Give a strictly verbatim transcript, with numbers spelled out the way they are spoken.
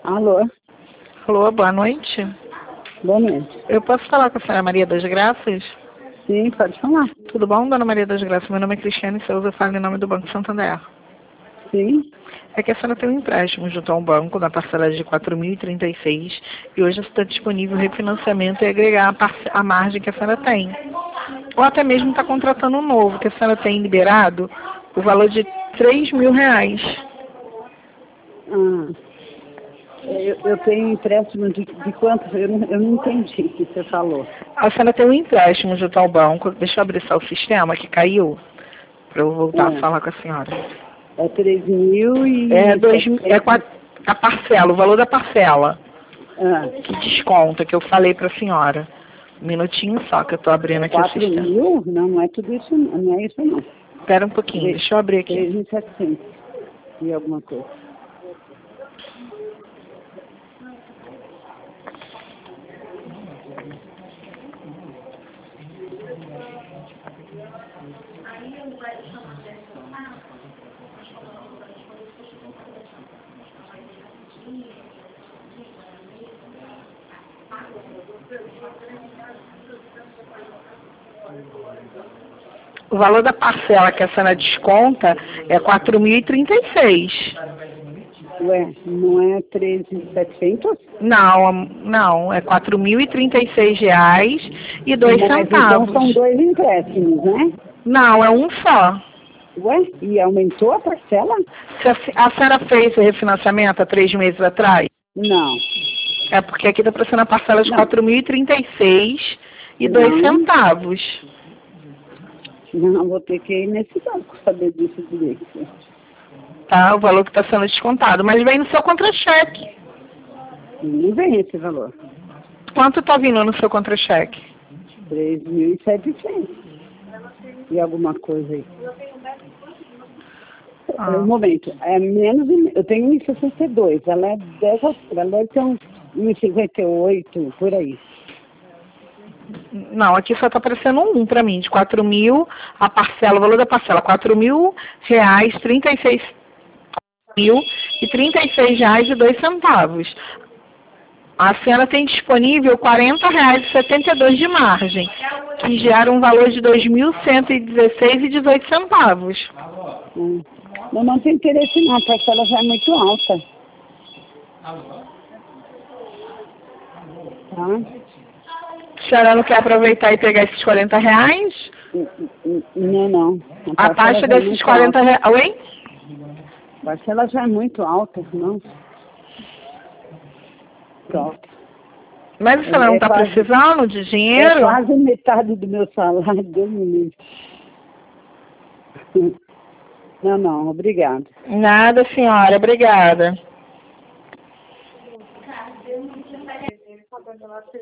Alô? Alô, boa noite. Boa noite. Eu posso falar com a senhora Maria das Graças? Sim, pode falar. Tudo bom, dona Maria das Graças? Meu nome é Cristiane Souza, eu falo em nome do Banco Santander. Sim. É que a senhora tem um empréstimo junto a um banco na parcela de quatro mil e trinta e seis e hoje está disponível o refinanciamento e agregar a, parce- a margem que a senhora tem. Ou até mesmo está contratando um novo, que a senhora tem liberado o valor de três mil reais. Ah, eu, eu tenho empréstimo de, de quanto? Eu não, eu não entendi o que você falou. A senhora tem um empréstimo junto ao banco, deixa eu abrir só o sistema que caiu, para eu voltar a É, falar com a senhora. é três mil É, e dois, mil- é quatro, a parcela, o valor da parcela Ah, que desconta, que eu falei para a senhora. Um minutinho só que eu estou abrindo é aqui o quatro sistema. mil? Não, não é tudo isso, não, não é isso não. Espera um pouquinho, Três deixa eu abrir aqui. três mil e setecentos e alguma coisa. O valor da parcela que a senhora desconta é quatro mil e trinta e seis. Ué, não é três mil e setecentos? Não, não, é quatro mil e trinta e seis reais e dois Mas então centavos. são dois empréstimos, né? Não, é um só. Ué, e aumentou a parcela? Se a, se- a senhora fez o refinanciamento há três meses atrás, Não, é porque aqui está aparecendo a parcela de não, quatro mil e trinta e seis e dois não, centavos. não, vou ter que ir nesse banco saber disso direito. Tá? O valor que está sendo descontado. Mas vem no seu contra-cheque. Não vem esse valor. Quanto está vindo no seu contra-cheque? três mil e setecentos e alguma coisa aí. Ah. Um momento, é menos, de- eu tenho um e sessenta e dois, ela é dez, ela deve ter uns um e cinquenta e oito, por aí. Não, aqui só está aparecendo um para mim, de quatro mil, a parcela, o valor da parcela, quatro mil reais, trinta e seis mil e trinta e seis reais e dois centavos. A senhora tem disponível quarenta reais e setenta e dois de margem, que gera um valor de dois mil cento e dezesseis e dezoito centavos. Hum. Não, não tem interesse não, a parcela já é muito alta. Tá? A senhora não quer aproveitar e pegar esses quarenta reais? Hum, hum, Não, não. A parcela taxa já é desses muito quarenta alta. reais... Oi? A parcela já é muito alta, não. Pronto. Mas a senhora não É, é está quase, precisando de é dinheiro? quase metade do meu salário, Deus me livre. Não, não, obrigada. Nada, senhora. Obrigada.